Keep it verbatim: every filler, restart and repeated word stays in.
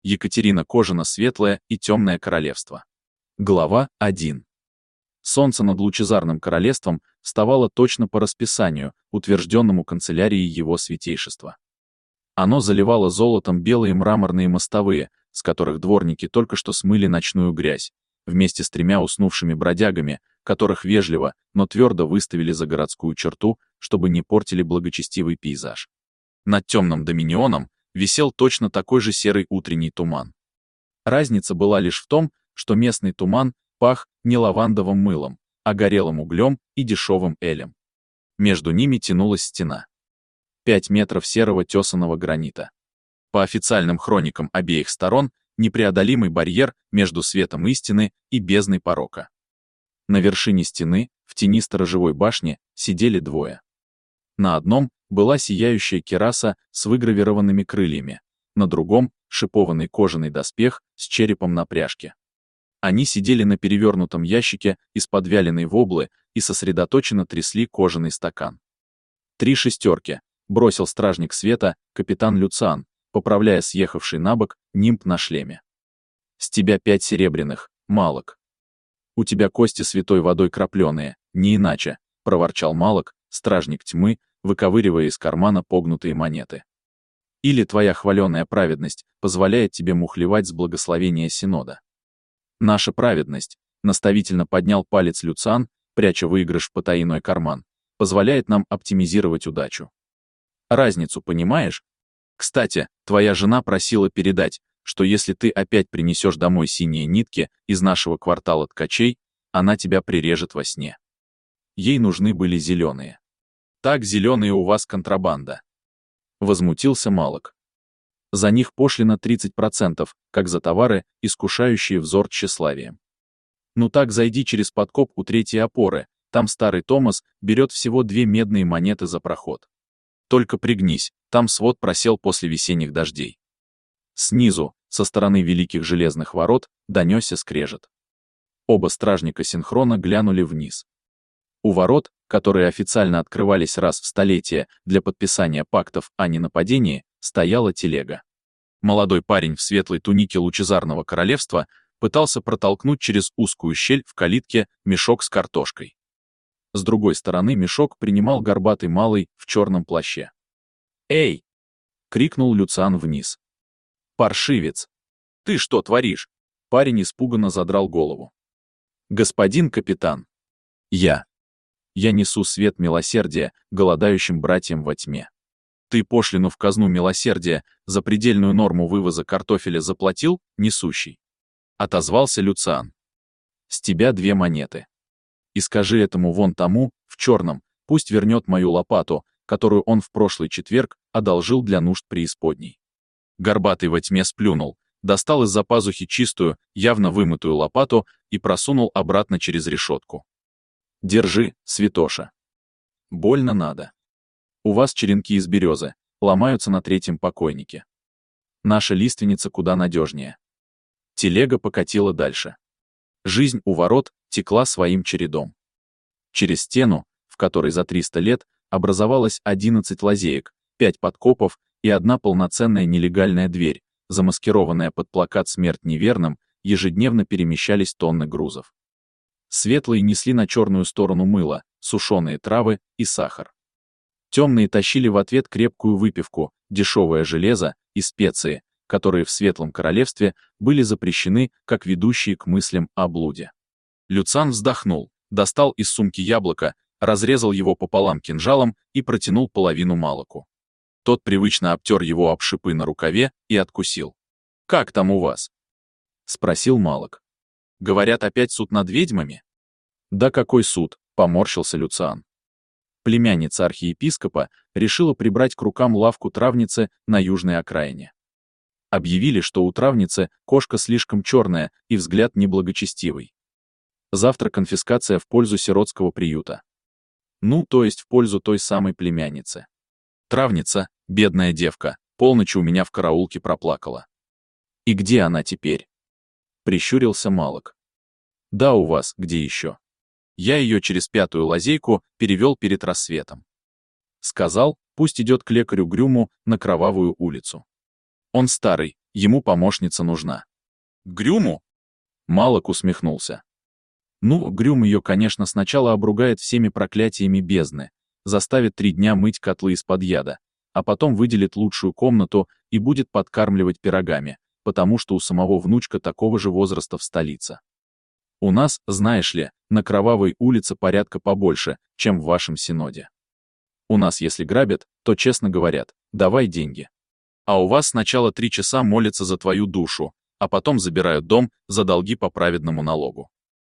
Екатерина Кожина Светлое и Темное Королевство. Глава первая. Солнце над Лучезарным Королевством вставало точно по расписанию, утвержденному канцелярией его святейшества. Оно заливало золотом белые мраморные мостовые, с которых дворники только что смыли ночную грязь, вместе с тремя уснувшими бродягами, которых вежливо, но твердо выставили за городскую черту, чтобы не портили благочестивый пейзаж. Над темным доминионом висел точно такой же серый утренний туман. Разница была лишь в том, что местный туман пах не лавандовым мылом, а горелым углем и дешевым элем. Между ними тянулась стена. Пять метров серого тесаного гранита. По официальным хроникам обеих сторон непреодолимый барьер между светом истины и бездной порока. На вершине стены, в тени сторожевой башни, сидели двое. На одном была сияющая кираса с выгравированными крыльями, на другом — шипованный кожаный доспех с черепом на пряжке. Они сидели на перевернутом ящике из-под вяленой воблы и сосредоточенно трясли кожаный стакан. «Три шестерки», — бросил стражник света, капитан Люциан, поправляя съехавший на бок нимб на шлеме. «С тебя пять серебряных, Малок». «У тебя кости святой водой крапленые, не иначе», — проворчал Малок, стражник тьмы, выковыривая из кармана погнутые монеты. «Или твоя хваленая праведность позволяет тебе мухлевать с благословения Синода». «Наша праведность», — наставительно поднял палец Люциан, пряча выигрыш в потайной карман, «позволяет нам оптимизировать удачу. Разницу понимаешь? Кстати, твоя жена просила передать, что если ты опять принесешь домой синие нитки из нашего квартала ткачей, она тебя прирежет во сне. Ей нужны были зеленые. Так зеленые у вас контрабанда». Возмутился Малок. «За них пошлина тридцать процентов, как за товары, искушающие взор тщеславием. Ну так зайди через подкоп у третьей опоры, там старый Томас берет всего две медные монеты за проход. Только пригнись, там свод просел после весенних дождей». Снизу, со стороны Великих Железных Ворот, донесся скрежет. Оба стражника синхронно глянули вниз. У ворот, которые официально открывались раз в столетие для подписания пактов о ненападении, стояла телега. Молодой парень в светлой тунике Лучезарного Королевства пытался протолкнуть через узкую щель в калитке мешок с картошкой. С другой стороны мешок принимал горбатый малый в черном плаще. «Эй!» — крикнул Люциан вниз. «Паршивец! Ты что творишь?» Парень испуганно задрал голову. «Господин капитан! Я! Я несу свет милосердия голодающим братьям во тьме. Ты пошлину в казну милосердия за предельную норму вывоза картофеля заплатил, несущий?» Отозвался Люциан. «С тебя две монеты. И скажи этому вон тому, в черном, пусть вернет мою лопату, которую он в прошлый четверг одолжил для нужд преисподней». Горбатый во тьме сплюнул, достал из-за пазухи чистую, явно вымытую лопату и просунул обратно через решетку. «Держи, святоша. Больно надо. У вас черенки из березы, ломаются на третьем покойнике. Наша лиственница куда надежнее». Телега покатила дальше. Жизнь у ворот текла своим чередом. Через стену, в которой за триста лет образовалось одиннадцать лазеек, пять подкопов и одна полноценная нелегальная дверь, замаскированная под плакат «Смерть неверным», ежедневно перемещались тонны грузов. Светлые несли на черную сторону мыло, сушеные травы и сахар. Темные тащили в ответ крепкую выпивку, дешевое железо и специи, которые в Светлом Королевстве были запрещены как ведущие к мыслям о блуде. Люциан вздохнул, достал из сумки яблоко, разрезал его пополам кинжалом и протянул половину Малоку. Тот привычно обтер его об шипы на рукаве и откусил. «Как там у вас?» — спросил Малок. «Говорят, опять суд над ведьмами?» «Да какой суд?» — поморщился Люциан. Племянница архиепископа решила прибрать к рукам лавку травницы на южной окраине. Объявили, что у травницы кошка слишком черная и взгляд неблагочестивый. Завтра конфискация в пользу сиротского приюта. Ну, то есть в пользу той самой племянницы. Травница, бедная девка, полночи у меня в караулке проплакала. «И где она теперь?» — прищурился Малок. «Да у вас, где еще? Я ее через пятую лазейку перевел перед рассветом. Сказал, пусть идет к лекарю Грюму на Кровавую улицу. Он старый, ему помощница нужна. Грюму? Малок усмехнулся. Ну, Грюм ее, конечно, сначала обругает всеми проклятиями бездны, заставит три дня мыть котлы из-под яда, а потом выделит лучшую комнату и будет подкармливать пирогами, потому что у самого внучка такого же возраста в столице. У нас, знаешь ли, на Кровавой улице порядка побольше, чем в вашем Синоде. У нас, если грабят, то честно говорят: давай деньги. А у вас сначала три часа молятся за твою душу, а потом забирают дом за долги по праведному налогу.